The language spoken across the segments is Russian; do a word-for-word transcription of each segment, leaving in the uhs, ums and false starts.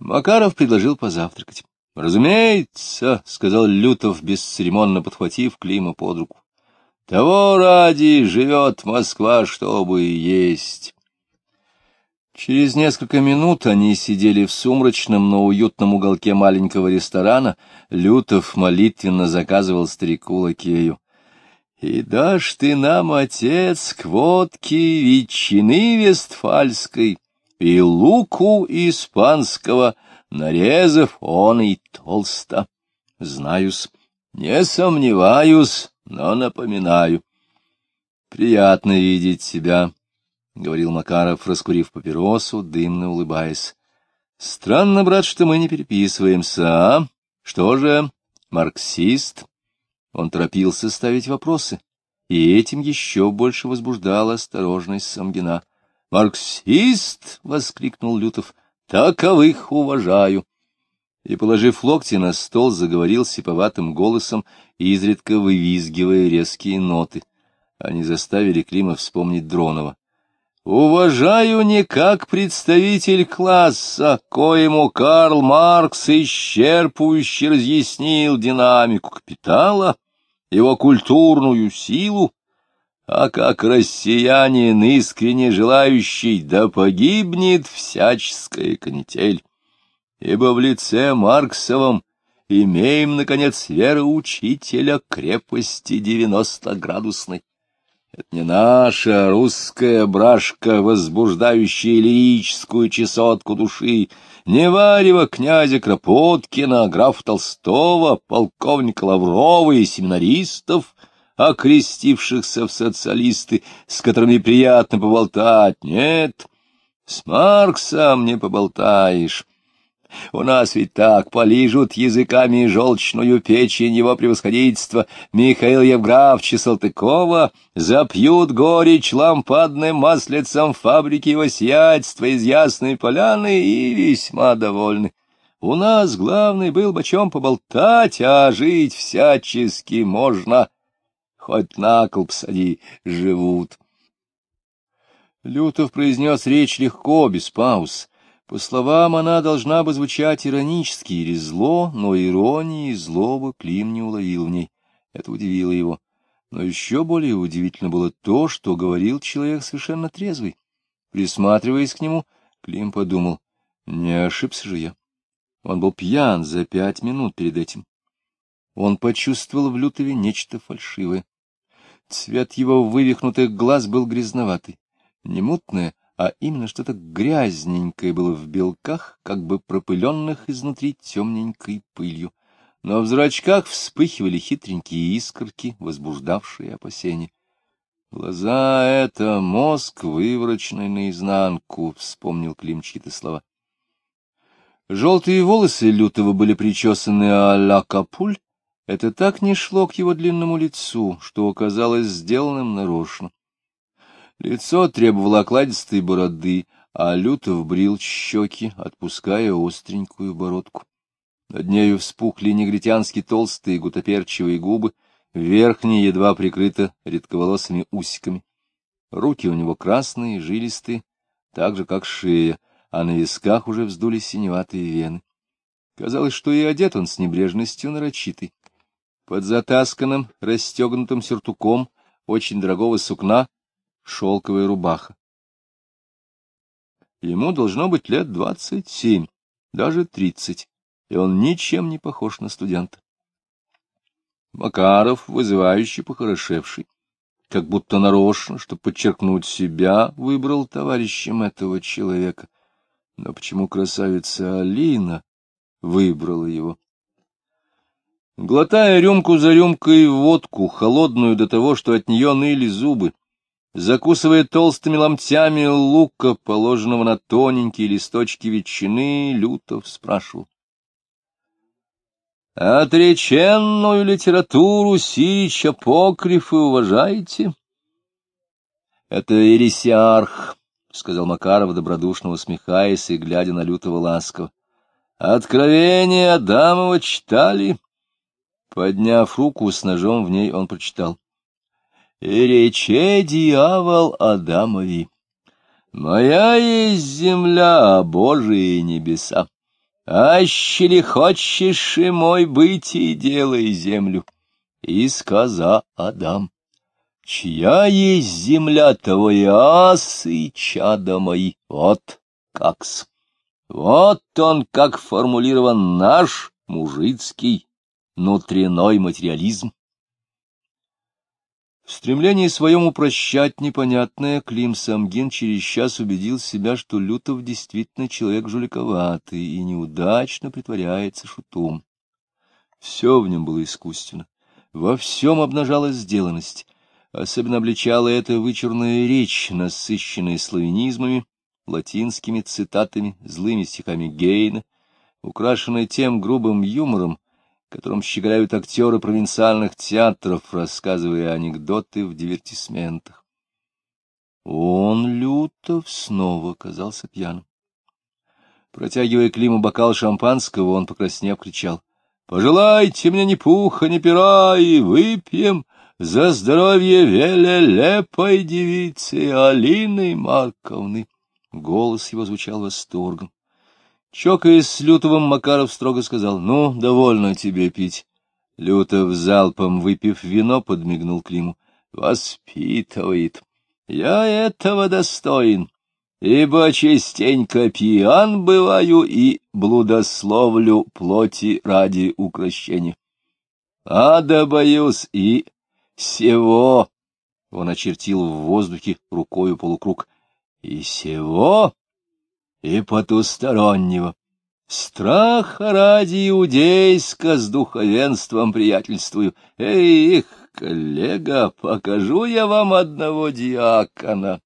Макаров предложил позавтракать. — Разумеется, — сказал Лютов, бесцеремонно подхватив Клима под руку. — Того ради живет Москва, чтобы есть. Через несколько минут они сидели в сумрачном, но уютном уголке маленького ресторана. Лютов молитвенно заказывал старику-лакею. — И дашь ты нам, отец, к водке ветчины вестфальской и луку испанского, нарезав он и толсто. Знаюсь, не сомневаюсь, но напоминаю. — Приятно видеть тебя, — говорил Макаров, раскурив папиросу, дымно улыбаясь. — Странно, брат, что мы не переписываемся, а? Что же, марксист? Он торопился ставить вопросы, и этим еще больше возбуждала осторожность Самгина. — Марксист! — воскликнул Лютов. — Таковых уважаю. И, положив локти на стол, заговорил сиповатым голосом, изредка вывизгивая резкие ноты. Они заставили Клима вспомнить Дронова. Уважаю не как представитель класса, коему Карл Маркс исчерпывающе разъяснил динамику капитала, его культурную силу, а как россиянин, искренне желающий, да погибнет всяческая канитель. Ибо в лице Марксовом имеем, наконец, вероучителя крепости девяностоградусной. Это не наша русская брашка, возбуждающая лирическую чесотку души, не варево князя Кропоткина, графа Толстого, полковника Лаврова и семинаристов, окрестившихся в социалисты, с которыми приятно поболтать. Нет, с Марксом не поболтаешь. У нас ведь так полижут языками желчную печень его превосходительства Михаила Евграфовича Салтыкова, запьют горечь лампадным маслицем фабрики его сиятельства из Ясной Поляны и весьма довольны. У нас главный был бы о чем поболтать, а жить всячески можно. Хоть на кол посади, живут. Лютов произнес речь легко, без пауз. По словам, она должна бы звучать иронически или зло, но иронии и злобы Клим не уловил в ней. Это удивило его. Но еще более удивительно было то, что говорил человек совершенно трезвый. Присматриваясь к нему, Клим подумал, не ошибся же я. Он был пьян за пять минут перед этим. Он почувствовал в Лютове нечто фальшивое. Цвет его вывихнутых глаз был грязноватый, не мутное, а именно что-то грязненькое было в белках, как бы пропыленных изнутри темненькой пылью. Но в зрачках вспыхивали хитренькие искорки, возбуждавшие опасения. «Глаза — это мозг, вывороченный наизнанку», — вспомнил Клим чьи-то слова. Желтые волосы Лютова были причесаны а-ля Капуль. Это так не шло к его длинному лицу, что оказалось сделанным нарочно. Лицо требовало окладистой бороды, а Лютов брил щеки, отпуская остренькую бородку. Над нею вспухли негритянски толстые гутоперчивые губы, верхние едва прикрыты редковолосыми усиками. Руки у него красные, жилистые, так же, как шея, а на висках уже вздулись синеватые вены. Казалось, что и одет он с небрежностью нарочитой. Под затасканным, расстегнутым сюртуком очень дорогого сукна шелковая рубаха. Ему должно быть лет двадцать семь, даже тридцать, и он ничем не похож на студента. Макаров, вызывающий похорошевший, как будто нарочно, чтобы подчеркнуть себя, выбрал товарищем этого человека. Но почему красавица Алина выбрала его? Глотая рюмку за рюмкой водку, холодную до того, что от нее ныли зубы, закусывая толстыми ломтями лука, положенного на тоненькие листочки ветчины, Лютов спрашивал. — Отреченную литературу сирич апокрифы уважаете? — Это ересиарх, — сказал Макаров, добродушно усмехаясь и глядя на Лютова ласково. — Откровение Адамова читали? Подняв руку с ножом в ней, он прочитал. И рече дьявол Адамови: «Моя есть земля, а Божии небеса. аще ли хочешь и мой быть, и делай землю. И сказа Адам, чья есть земля, того и ас, и чада мои. Вот как-с. Вот он, как формулирован наш мужицкий внутренной материализм. В стремлении своем упрощать непонятное Клим Самгин через час убедил себя, что Лютов действительно человек жуликоватый и неудачно притворяется шутом. Все в нем было искусственно, во всем обнажалась сделанность. Особенно обличала эта вычурная речь, насыщенная славянизмами, латинскими цитатами, злыми стихами Гейна, украшенная тем грубым юмором, которым щеголяют актеры провинциальных театров, рассказывая анекдоты в дивертисментах. Он, Лютов, снова казался пьяным. Протягивая Климу бокал шампанского, он, покраснев, кричал: «Пожелайте мне ни пуха, ни пера, и выпьем за здоровье велелепой девицы Алины Марковны». Голос его звучал восторгом. Чокаясь с Лютовым, Макаров строго сказал: «Ну, довольно тебе пить». Лютов, залпом выпив вино, подмигнул Климу. «Воспитывает. Я этого достоин, ибо частенько пьян бываю и блудословлю плоти ради укрощения. Ада боюсь и сего». Он очертил в воздухе рукою полукруг. «И сего, и потустороннего. Страха ради иудейска с духовенством приятельствую. Эй, их, коллега, покажу я вам одного диакона».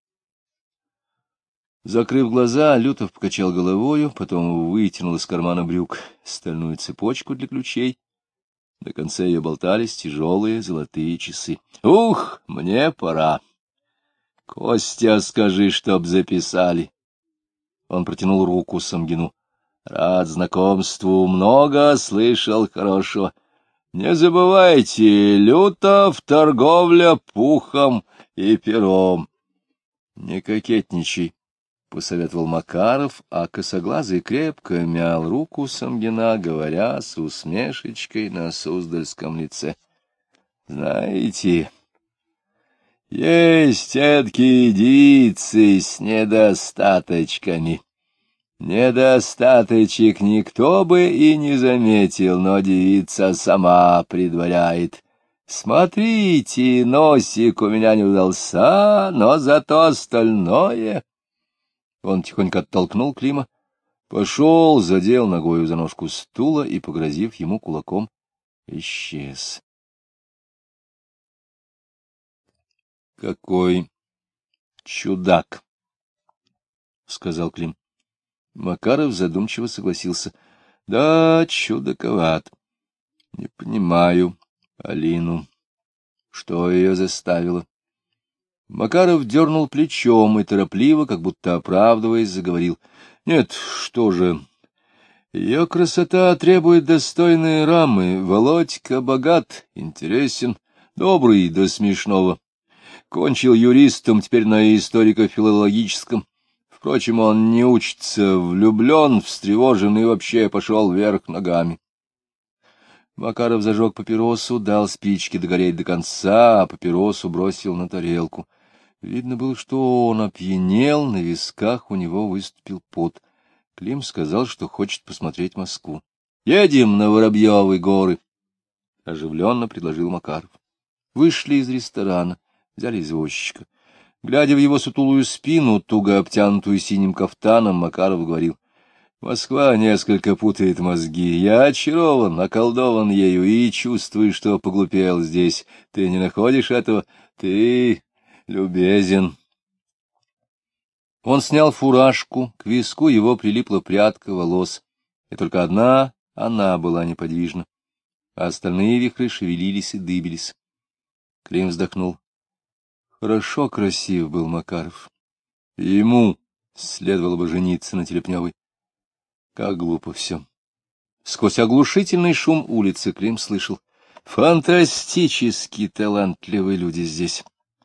Закрыв глаза, Лютов покачал головою, потом вытянул из кармана брюк стальную цепочку для ключей. На конце ее болтались тяжелые золотые часы. «Ух, мне пора. Костя, скажи, чтоб записали». Он протянул руку Самгину. «Рад знакомству, много слышал хорошего. Не забывайте, Лютов, торговля пухом и пером». «Не кокетничай», — посоветовал Макаров, а косоглазый крепко мял руку Самгина, говоря с усмешечкой на суздальском лице: «Знаете, есть эдакие девицы с недостаточками. Недостаточек никто бы и не заметил, но девица сама предваряет. Смотрите, носик у меня не удался, но зато остальное». Он тихонько оттолкнул Клима, пошел, задел ногою за ножку стула и, погрозив ему кулаком, исчез. «Какой чудак!» — сказал Клим. Макаров задумчиво согласился. «Да, чудаковат. Не понимаю Алину. Что ее заставило?» Макаров дернул плечом и торопливо, как будто оправдываясь, заговорил: «Нет, что же, ее красота требует достойной рамы. Володька богат, интересен, добрый до смешного. Кончил юристом, теперь на историко-филологическом. Впрочем, он не учится, влюблен, встревожен и вообще пошел вверх ногами». Макаров зажег папиросу, дал спичке догореть до конца, а папиросу бросил на тарелку. Видно было, что он опьянел, на висках у него выступил пот. Клим сказал, что хочет посмотреть Москву. «Едем на Воробьевы горы», — оживленно предложил Макаров. Вышли из ресторана, взяли извозчика. Глядя в его сутулую спину, туго обтянутую синим кафтаном, Макаров говорил: «Москва несколько путает мозги. Я очарован, околдован ею и чувствую, что поглупел здесь. Ты не находишь этого? Ты любезен». Он снял фуражку, к виску его прилипла прядка волос, и только одна она была неподвижна, а остальные вихры шевелились и дыбились. Клим вздохнул. Хорошо красив был Макаров. Ему следовало бы жениться на Телепневой. Как глупо все. Сквозь оглушительный шум улицы Клим слышал: фантастически талантливые люди здесь.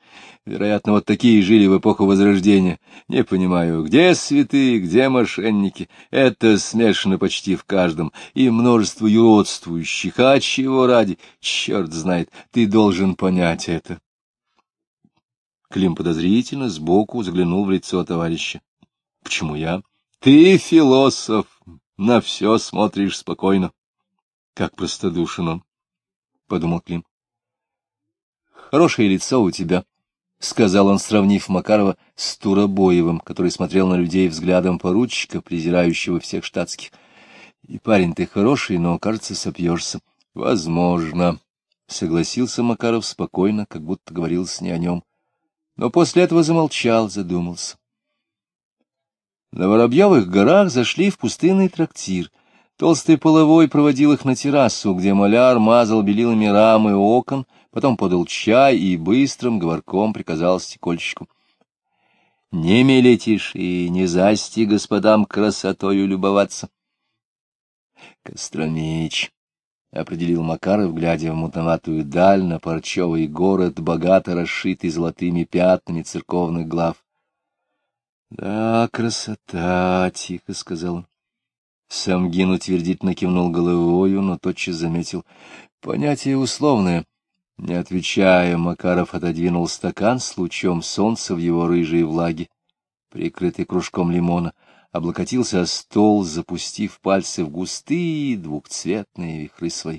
Вероятно, вот такие жили в эпоху Возрождения. Не понимаю, где святые, где мошенники. Это смешано почти в каждом. И множество юродствующих. А чего ради? Черт знает, ты должен понять это. Клим подозрительно сбоку заглянул в лицо товарища. — Почему я? — Ты философ, на все смотришь спокойно. — Как простодушен он, — подумал Клим. — Хорошее лицо у тебя, — сказал он, сравнив Макарова с Туробоевым, который смотрел на людей взглядом поручика, презирающего всех штатских. — И парень ты хороший, но, кажется, сопьешься. — Возможно, — согласился Макаров спокойно, как будто говорилось не о нем. Но после этого замолчал, задумался. На Воробьевых горах зашли в пустынный трактир. Толстый половой проводил их на террасу, где маляр мазал белилами рамы окон, потом подал чай и быстрым говорком приказал стекольщику: — Не мелетишь и не засти господам красотою любоваться. — Костромич, — определил Макаров, глядя в мутноватую даль на парчевый город, богато расшитый золотыми пятнами церковных глав. — Да, красота, — тихо сказал он. Самгин утвердительно кивнул головою, но тотчас заметил: понятие условное. Не отвечая, Макаров отодвинул стакан с лучом солнца в его рыжей влаге, прикрытый кружком лимона, облокотился о стол, запустив пальцы в густые двухцветные вихры свои.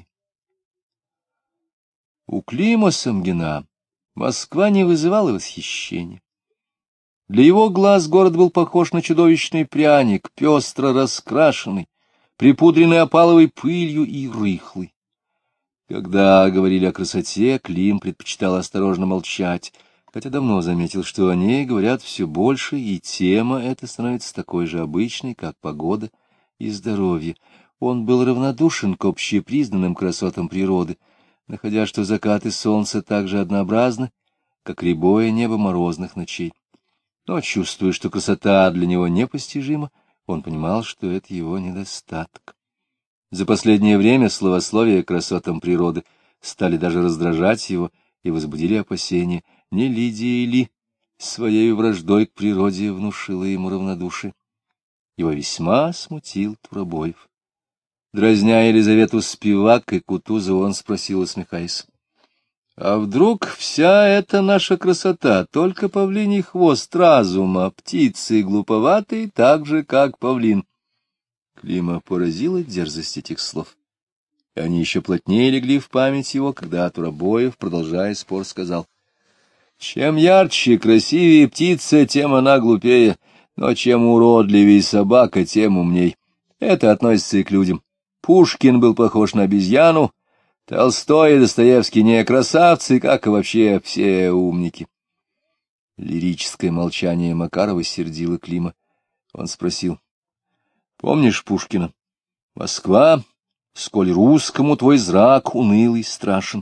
У Клима Самгина Москва не вызывала восхищения. Для его глаз город был похож на чудовищный пряник, пестро раскрашенный, припудренный опаловой пылью и рыхлый. Когда говорили о красоте, Клим предпочитал осторожно молчать, хотя давно заметил, что о ней говорят все больше, и тема эта становится такой же обычной, как погода и здоровье. Он был равнодушен к общепризнанным красотам природы, находя, что закаты солнца так же однообразны, как рябое небо морозных ночей. Но, чувствуя, что красота для него непостижима, он понимал, что это его недостаток. За последнее время словословия красотам природы стали даже раздражать его и возбудили опасения, не Лидия ли своей враждой к природе внушила ему равнодушие. Его весьма смутил Туробоев. Дразня Елизавету Спивак и Кутузову, он спросил, усмехаясь: — А вдруг вся эта наша красота — только павлиний хвост разума, птицы глуповатые, так же, как павлин? Клима поразила дерзость этих слов, и они еще плотнее легли в память его, когда Туробоев, продолжая спор, сказал: — Чем ярче и красивее птица, тем она глупее, но чем уродливее собака, тем умней. Это относится и к людям. Пушкин был похож на обезьяну, Толстой и Достоевский не красавцы, как и вообще все умники. Лирическое молчание Макарова сердило Клима. Он спросил: — Помнишь Пушкина? Москва, сколь русскому твой зрак унылый страшен.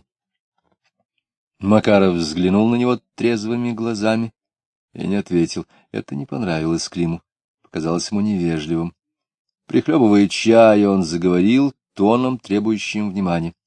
Макаров взглянул на него трезвыми глазами и не ответил. Это не понравилось Климу, показалось ему невежливым. Прихлебывая чай, он заговорил тоном, требующим внимания.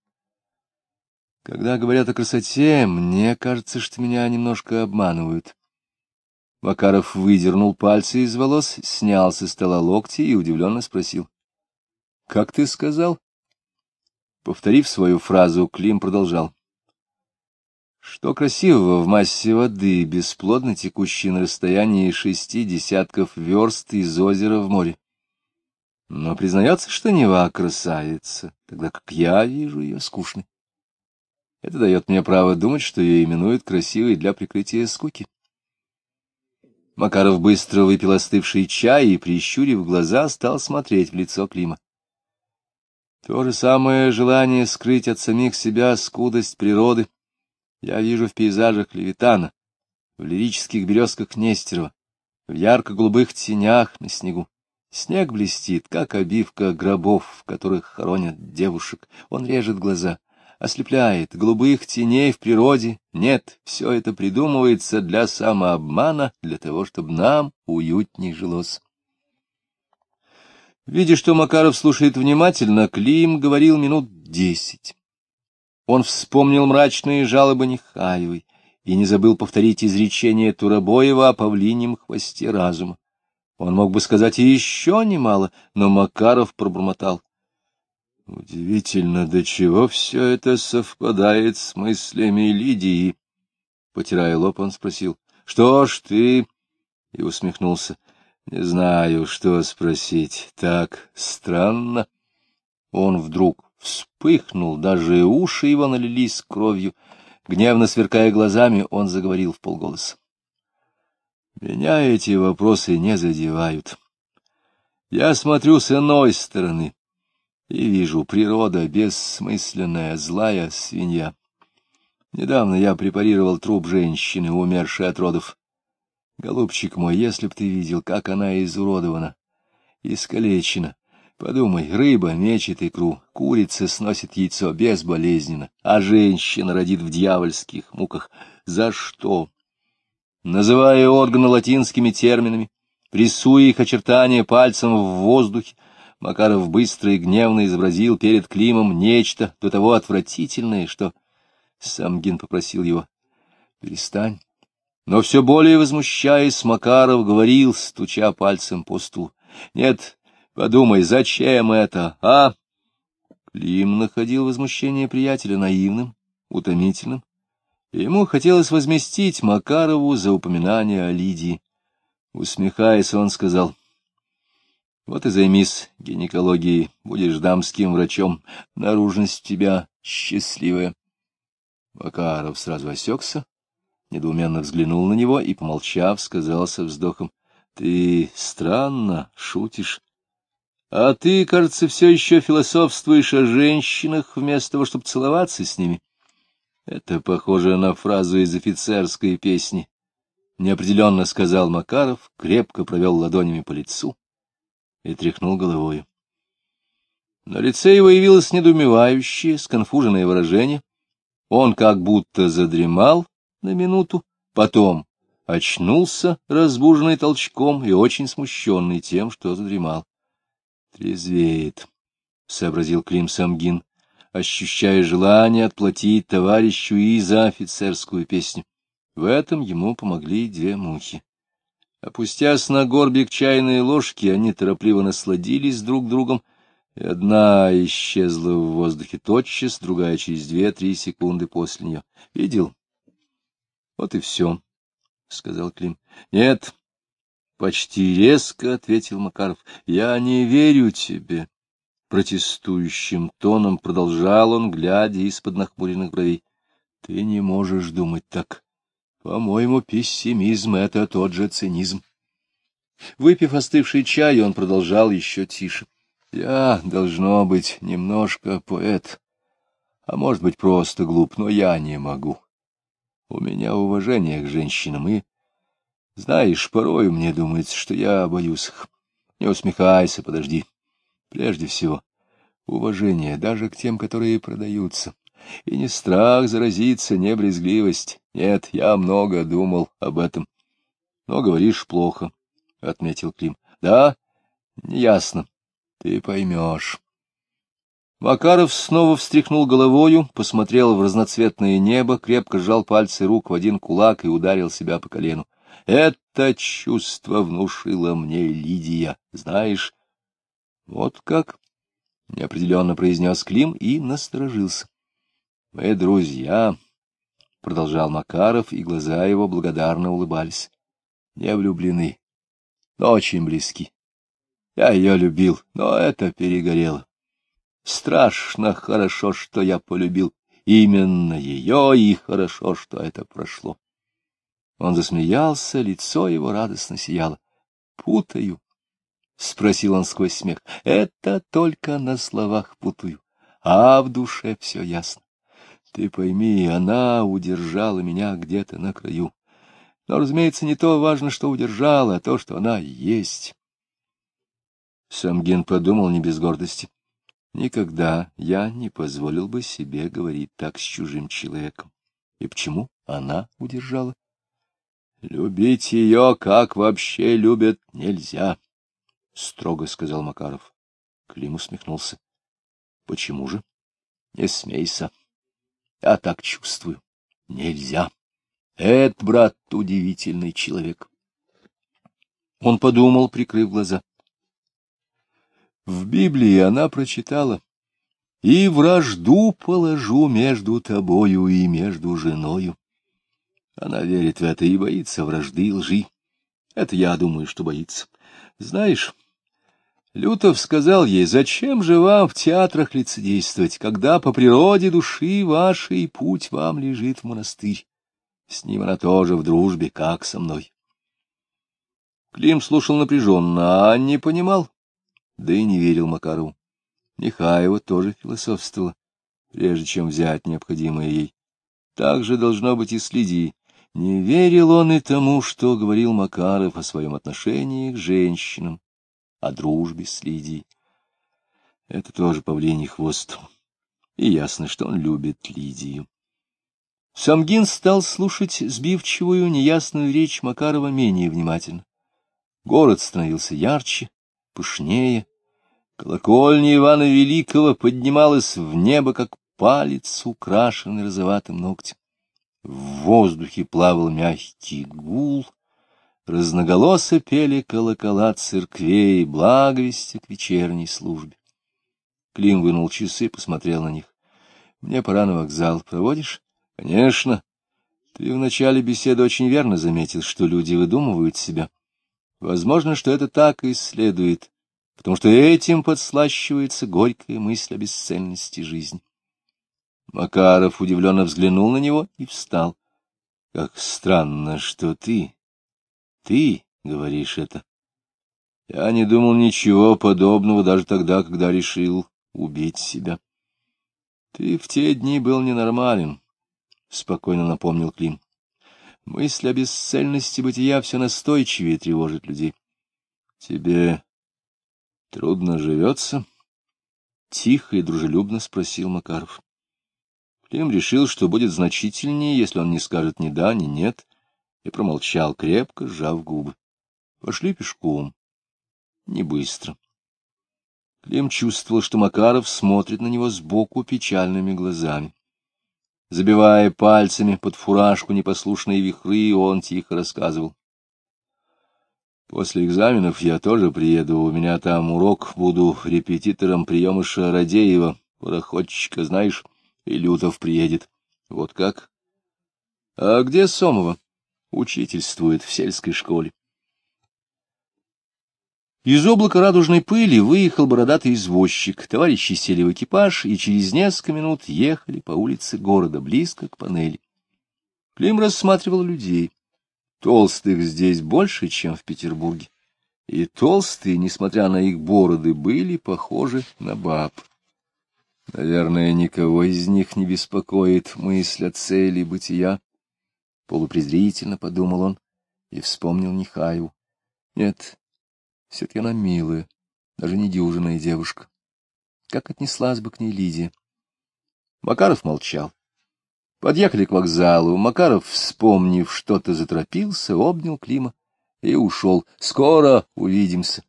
Когда говорят о красоте, мне кажется, что меня немножко обманывают. Макаров выдернул пальцы из волос, снял со стола локти и удивленно спросил: — Как ты сказал? Повторив свою фразу, Клим продолжал: — Что красивого в массе воды, бесплодно текущей на расстоянии шести десятков верст из озера в море? Но признается, что Нева красавица, тогда как я вижу ее скучной. Это дает мне право думать, что ее именуют красивой для прикрытия скуки. Макаров быстро выпил остывший чай и, прищурив глаза, стал смотреть в лицо Клима. То же самое желание скрыть от самих себя скудость природы я вижу в пейзажах Левитана, в лирических березках Нестерова, в ярко-голубых тенях на снегу. Снег блестит, как обивка гробов, в которых хоронят девушек. Он режет глаза, ослепляет. Голубых теней в природе нет. Все это придумывается для самообмана, для того, чтобы нам уютней жилось. Видя, что Макаров слушает внимательно, Клим говорил минут десять. Он вспомнил мрачные жалобы Нехаевой и не забыл повторить изречение Турабоева о павлиньем хвосте разума. Он мог бы сказать и еще немало, но Макаров пробормотал: удивительно, до чего все это совпадает с мыслями Лидии. Потирая лоб, он спросил: что ж ты? И усмехнулся: не знаю, что спросить. Так странно. Он вдруг вспыхнул, даже уши его налились кровью. Гневно сверкая глазами, он заговорил вполголоса: меня эти вопросы не задевают. Я смотрю с иной стороны и вижу: природа бессмысленная, злая свинья. Недавно я препарировал труп женщины, умершей от родов. Голубчик мой, если б ты видел, как она изуродована, искалечена. Подумай, рыба мечет икру, курица сносит яйцо безболезненно, а женщина родит в дьявольских муках. За что? Называя органы латинскими терминами, прессуя их очертания пальцем в воздухе, Макаров быстро и гневно изобразил перед Климом нечто до того отвратительное, что Самгин попросил его: перестань. Но все более возмущаясь, Макаров говорил, стуча пальцем по стулу: нет, подумай, зачем это, а? Клим находил возмущение приятеля наивным, утомительным. Ему хотелось возместить Макарову за упоминание о Лидии. Усмехаясь, он сказал: вот и займись гинекологией, будешь дамским врачом, наружность у тебя счастливая. Макаров сразу осекся, недоуменно взглянул на него и, помолчав, сказал со вздохом: ты странно шутишь. А ты, кажется, все еще философствуешь о женщинах, вместо того, чтобы целоваться с ними. Это похоже на фразу из офицерской песни. Неопределенно сказал Макаров, крепко провел ладонями по лицу и тряхнул головой. На лице его явилось недоумевающее, сконфуженное выражение. Он как будто задремал на минуту, потом очнулся, разбуженный толчком и очень смущенный тем, что задремал. «Трезвеет», — сообразил Клим Самгин, ощущая желание отплатить товарищу и за офицерскую песню. В этом ему помогли две мухи. Опустясь на горбик чайной ложки, они торопливо насладились друг другом, и одна исчезла в воздухе тотчас, другая через две-три секунды после нее. — Видел? — Вот и все, — сказал Клим. — Нет, — почти резко ответил Макаров. — Я не верю тебе. Протестующим тоном продолжал он, глядя из-под нахмуренных бровей. — Ты не можешь думать так. По-моему, пессимизм — это тот же цинизм. Выпив остывший чай, он продолжал еще тише. Я, должно быть, немножко поэт, а может быть, просто глуп, но я не могу. У меня уважение к женщинам, и, знаешь, порой мне думается, что я боюсь их. Не усмехайся, подожди. Прежде всего, уважение даже к тем, которые продаются. И не страх заразиться, не брезгливость. Нет, я много думал об этом. Но говоришь плохо, — отметил Клим. Да, неясно. Ты поймешь. Макаров снова встряхнул головою, посмотрел в разноцветное небо, крепко сжал пальцы рук в один кулак и ударил себя по колену. Это чувство внушила мне Лидия, знаешь. Вот как? — неопределенно произнес Клим и насторожился. — Мы друзья, — продолжал Макаров, и глаза его благодарно улыбались. — Не влюблены, но очень близки. Я ее любил, но это перегорело. Страшно хорошо, что я полюбил именно ее, и хорошо, что это прошло. Он засмеялся, лицо его радостно сияло. — Путаю? — спросил он сквозь смех. — Это только на словах путаю, а в душе все ясно. Ты пойми, она удержала меня где-то на краю. Но, разумеется, не то важно, что удержала, а то, что она есть. Самгин подумал не без гордости. Никогда я не позволил бы себе говорить так с чужим человеком. И почему она удержала? Любить ее, как вообще любят, нельзя, — строго сказал Макаров. Клим усмехнулся. — Почему же? — Не смейся. Я так чувствую. Нельзя. Этот брат удивительный человек. Он подумал, прикрыв глаза. В Библии она прочитала: «И вражду положу между тобою и между женою». Она верит в это и боится вражды и лжи. Это я думаю, что боится. Знаешь, Лютов сказал ей: «Зачем же вам в театрах лицедействовать, когда по природе души вашей путь вам лежит в монастырь? С ним она тоже в дружбе, как со мной». Клим слушал напряженно, а не понимал, да и не верил Макарову. Михаева тоже философствовала, прежде чем взять необходимое ей. Так же должно быть и с Лидией. Не верил он и тому, что говорил Макаров о своем отношении к женщинам, о дружбе с Лидией. Это тоже павлиний хвост. И ясно, что он любит Лидию. Самгин стал слушать сбивчивую, неясную речь Макарова менее внимательно. Город становился ярче, пышнее. Колокольня Ивана Великого поднималась в небо, как палец, украшенный розоватым ногтем. В воздухе плавал мягкий гул, разноголосо пели колокола церквей, благовестия к вечерней службе. Клим вынул часы, посмотрел на них. — Мне пора на вокзал. Проводишь? — Конечно. Ты в начале беседы очень верно заметил, что люди выдумывают себя. Возможно, что это так и следует, потому что этим подслащивается горькая мысль о бесцельности жизни. Макаров удивленно взглянул на него и встал. — Как странно, что ты, ты говоришь это. Я не думал ничего подобного даже тогда, когда решил убить себя. — Ты в те дни был ненормален, — спокойно напомнил Клим. Мысль о бесцельности бытия все настойчивее тревожит людей. — Тебе трудно живется? — тихо и дружелюбно спросил Макаров. Клим решил, что будет значительнее, если он не скажет ни да, ни нет, и промолчал, крепко сжав губы. Пошли пешком. Не быстро. Клим чувствовал, что Макаров смотрит на него сбоку печальными глазами. Забивая пальцами под фуражку непослушные вихры, он тихо рассказывал. После экзаменов я тоже приеду, у меня там урок, буду репетитором приемыша Радеева, пароходчика, знаешь, и Лютов приедет. Вот как? А где Сомова? Учительствует в сельской школе. Из облака радужной пыли выехал бородатый извозчик. Товарищи сели в экипаж и через несколько минут ехали по улице города, близко к панели. Клим рассматривал людей. Толстых здесь больше, чем в Петербурге. И толстые, несмотря на их бороды, были похожи на баб. Наверное, никого из них не беспокоит мысль о цели бытия. Полупрезрительно подумал он и вспомнил Михаеву. Нет, все-таки она милая, даже недюжинная девушка. Как отнеслась бы к ней Лидия? Макаров молчал. Подъехали к вокзалу. Макаров, вспомнив что-то, заторопился, обнял Клима и ушел. Скоро увидимся.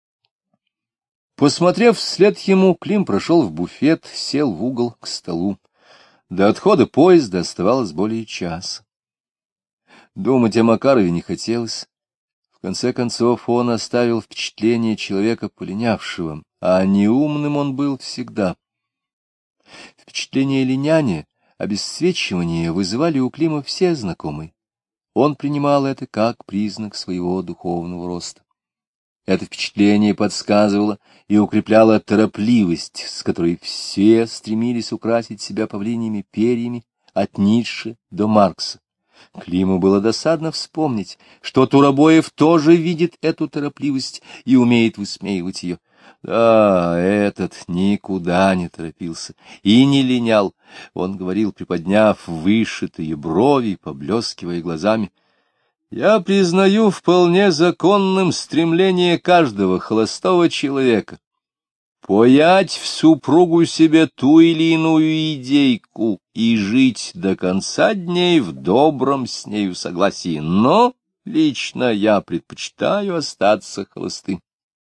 Посмотрев вслед ему, Клим прошел в буфет, сел в угол к столу. До отхода поезда оставалось более часа. Думать о Макарове не хотелось. В конце концов, он оставил впечатление человека полинявшего, а неумным он был всегда. Впечатление линяния, обесцвечивания вызывали у Клима все знакомые. Он принимал это как признак своего духовного роста. Это впечатление подсказывало и укрепляло торопливость, с которой все стремились украсить себя павлиньими перьями от Ницше до Маркса. Климу было досадно вспомнить, что Турабоев тоже видит эту торопливость и умеет высмеивать ее. Да, этот никуда не торопился и не линял. Он говорил, приподняв вышитые брови, поблескивая глазами: «Я признаю вполне законным стремление каждого холостого человека поять в супругу себе ту или иную идейку и жить до конца дней в добром с нею согласии, но лично я предпочитаю остаться холостым».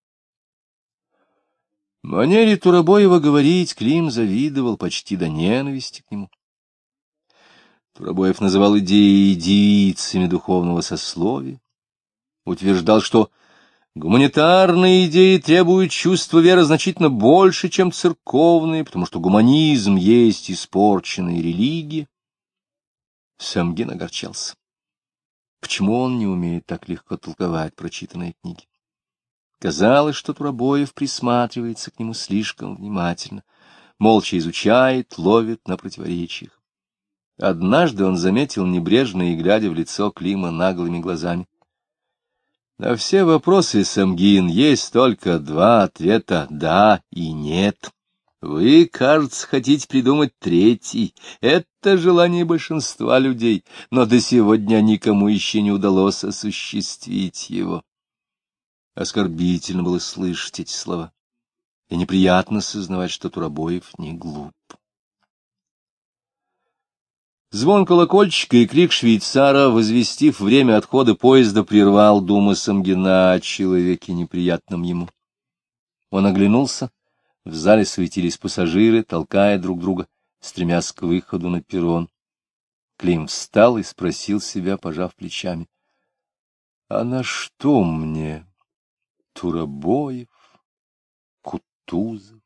Манере Турабоева говорить Клим завидовал почти до ненависти к нему. Турабоев называл идеи девицами духовного сословия, утверждал, что гуманитарные идеи требуют чувства веры значительно больше, чем церковные, потому что гуманизм есть испорченная религия. Самгин огорчался. Почему он не умеет так легко толковать прочитанные книги? Казалось, что Турабоев присматривается к нему слишком внимательно, молча изучает, ловит на противоречиях. Однажды он заметил небрежно и, глядя в лицо Клима наглыми глазами: на все вопросы, Самгин, есть только два ответа — да и нет. Вы, кажется, хотите придумать третий. Это желание большинства людей, но до сегодня никому еще не удалось осуществить его. Оскорбительно было слышать эти слова, и неприятно сознавать, что Турабоев не глуп. Звон колокольчика и крик швейцара, возвестив время отхода поезда, прервал думы Самгина о человеке, неприятном ему. Он оглянулся. В зале суетились пассажиры, толкая друг друга, стремясь к выходу на перрон. Клим встал и спросил себя, пожав плечами: а на что мне Турабоев, Кутузов?